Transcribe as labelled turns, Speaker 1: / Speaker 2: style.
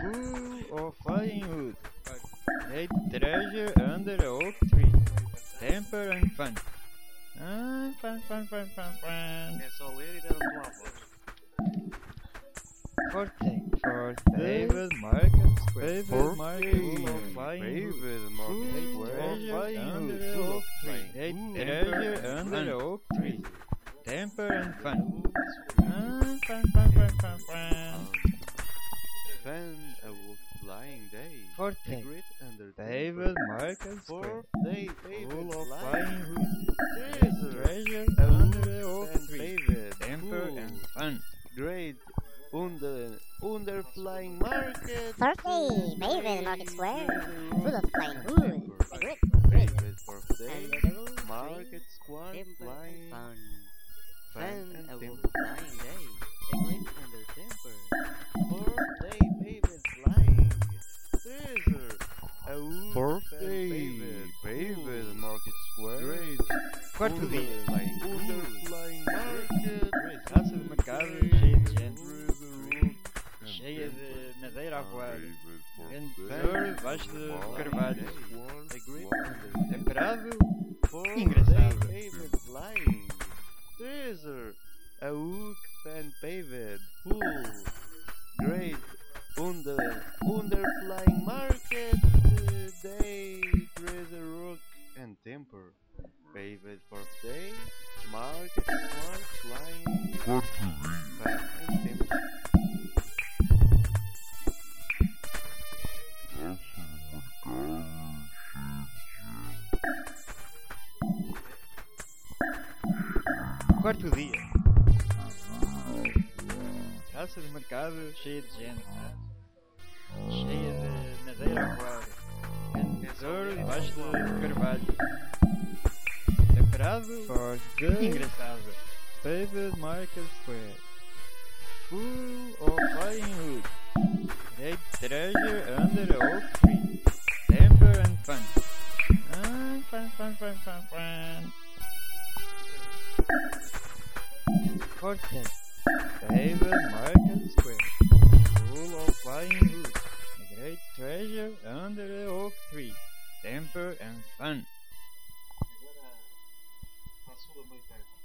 Speaker 1: full of flying wood. Great treasure under a oak tree. Temper and fun. Fun.
Speaker 2: É só ler e dar a tua voz.
Speaker 1: For David Market Square. David Market full of flying wood.
Speaker 2: David Market
Speaker 1: Treasure under a oak tree. Great treasure under a oak tree. Temper and fun. Fun.
Speaker 2: Fan a flying day.
Speaker 1: For
Speaker 2: A great under
Speaker 1: David Market
Speaker 2: For
Speaker 1: Square.
Speaker 2: day
Speaker 1: Full of
Speaker 2: flying
Speaker 1: flying wood.
Speaker 2: treasure
Speaker 1: Treasure under the oak
Speaker 2: and
Speaker 1: tree.
Speaker 2: David
Speaker 1: Temper and fun.
Speaker 2: great under flying market.
Speaker 3: Thursday, David Market Square, full of flying wood. A great
Speaker 2: David birthday
Speaker 3: and
Speaker 2: market square flying
Speaker 3: fun.
Speaker 2: fan and
Speaker 3: a
Speaker 2: temper.
Speaker 3: flying day. A great under temper.
Speaker 2: Birthday David flying treasure. A wood
Speaker 1: Birthday,
Speaker 2: David market square great
Speaker 1: Quarto dia.
Speaker 2: under flying market.
Speaker 1: Praça de mercado cheia de gente. Cheia de madeira a voar. Grande tesouro debaixo de carvalho.
Speaker 2: A great under
Speaker 1: Temperado.
Speaker 2: For
Speaker 1: Engraçado.
Speaker 2: David flying treasure. A hook fan paved full great under flying market day treasure rock and temper paved birthday market smart flying fan and temper.
Speaker 1: Quarto dia. Praça de mercado cheia de gente. Cheia de madeira a voar. Grande tesouro debaixo de carvalho. Temperado. Forte. Engraçado. David Market Square. Full of flying wood. Great treasure under a oak tree. Temper and fun. Fun. Forte. David Market Square. Full of flying wood. A great treasure under a oak tree. Temper and fun.
Speaker 2: Agora a Sula Moitano.